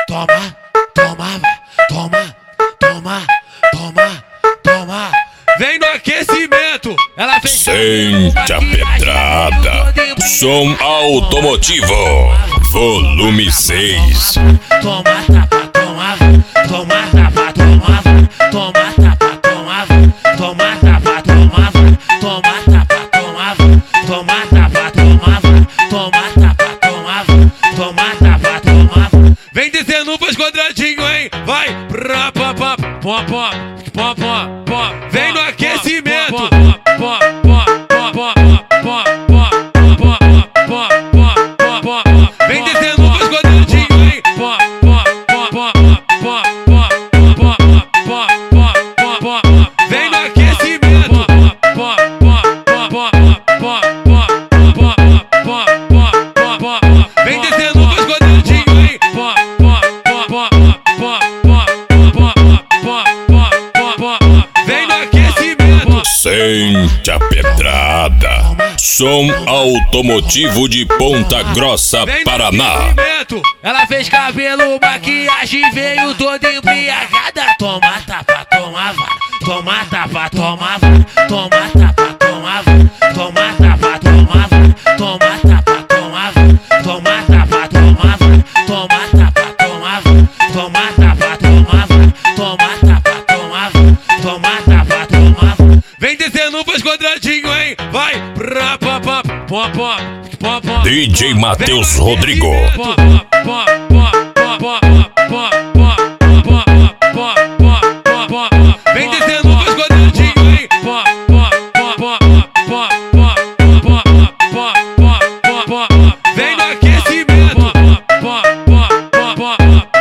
toma, toma, toma, toma, toma, toma. Vem no aquecimento, ela fez. Sente a pedrada. Som automotivo, volume 6. Toma tapa, toma, toma tapa, toma, toma tapa, toma, toma tapa, toma, toma tapa, toma, toma tapa, toma, toma tapa, toma, toma tapa, toma. Vem descendo pros quadradinhos, hein? Vai, pra pá pá, pó pó, pó pó, pó. Vem no aquecimento, pó pó, pó pó, pó pó, pó pó, pó pó. Vem descendo pros quadradinhos, hein? Pó pó, pó pó, pó pó, pó pó, pó pó. Vem no aquecimento, pó pó, pó pó, pó pó, pó pó, pó. Vem descendo pros quadradinhos, hein? Pó pó, pó pó, pó pó, pó. Vem no aquecimento. Sente a pedrada. Som automotivo de Ponta Grossa, Paraná. Ela fez cabelo, maquiagem, veio toda embriagada. Toma tapa, toma vara. Toma tapa, toma vara. Toma tapa, toma vara. Toma tapa, toma vara. Toma tapa, toma vara. Toma tapa, toma vara. Toma tapa, toma vara. Toma tapa, toma vara. Toma tapa, toma vara. Toma tapa, toma vara. Vem descendo pros quadradinhos, hein? Vai, pra pá pá, pó pó, pó pó. DJ Matheus Rodrigo. Pó pó, pó pó, pó pó, pó pó, pó pó, pó. Vem descendo pros quadradinhos, hein? Pó pó, pó pó, pó pó, pó pó. Vem no aquecimento, pó pó, pó pó,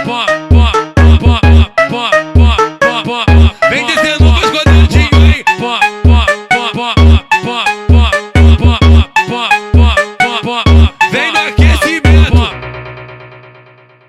pó. Vem descendo pros quadradinhos, hein? Pó pó, pó pó, pó pó, pó.